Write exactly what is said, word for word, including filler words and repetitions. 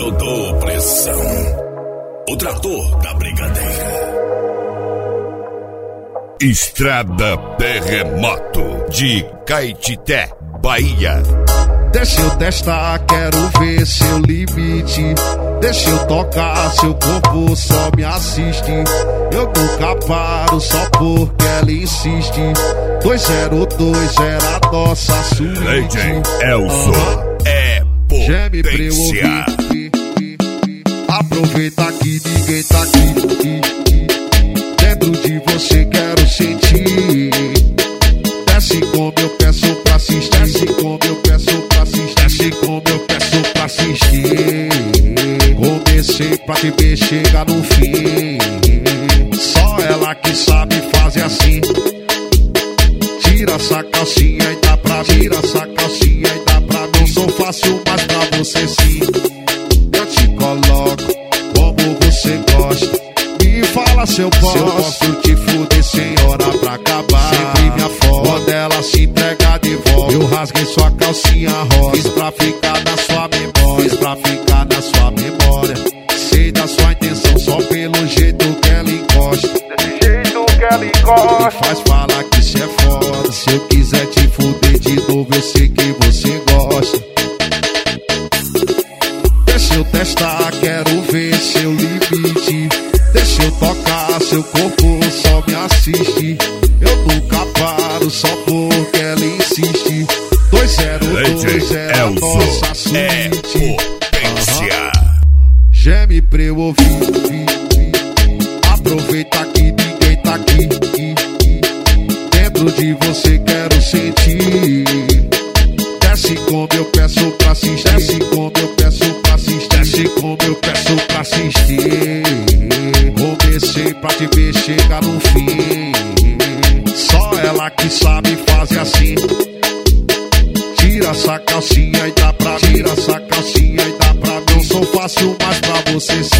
Soltou pressão. O trator da brigadeira. Estrada Terremoto de Caetité, Bahia. Deixa eu testar, quero ver seu limite. Deixa eu tocar, seu corpo só me assiste. Eu nunca paro só porque ela insiste. dois zero dois era a nossa suíte. Legend Elzo uhum. É Geme pra eu potência. ouvir. Aproveita que ninguém tá aqui. Dentro de você quero sentir. Desce como eu peço pra assistir. Desce como eu peço pra assistir. Desce como eu peço pra assistir. Comecei pra te ver, chega no fim. Só ela que sabe fazer assim. Tira essa calcinha e dá pra mim. Tira essa calcinha e dá pra mim. Não sou fácil, mas pra você sim. Eu te coloco como você gosta. Me fala se eu posso, se eu posso te fuder sem hora pra acabar. Sempre me afoga, quando ela se entrega de volta. Eu rasguei sua calcinha rosa. Fiz pra ficar na sua memória. Fiz pra ficar na sua memória. Sei da sua intenção só pelo jeito que ela encosta. Desse jeito que ela encosta. Me faz falar que isso é foda. Se eu quiser te fuder de novo, eu sei que você gosta. Deixa eu testar, quero ver seu limite. Deixa eu tocar, seu corpo só me assiste. Eu nunca paro só porque ela insiste. dois zero dois é a nossa suíte. É potência. Uhum. Geme pra eu ouvir. Aproveita que ninguém tá aqui. Dentro de você quero sentir. Desce como eu peço pra assistir. Desce como eu peço pra assistir. Desce como eu peço pra assistir. Comecei pra te ver, chega no fim. Só ela que sabe fazer assim. Tira essa calcinha e dá pra mim. Tira essa calcinha e dá pra mim. Não sou fácil, mas pra você sim.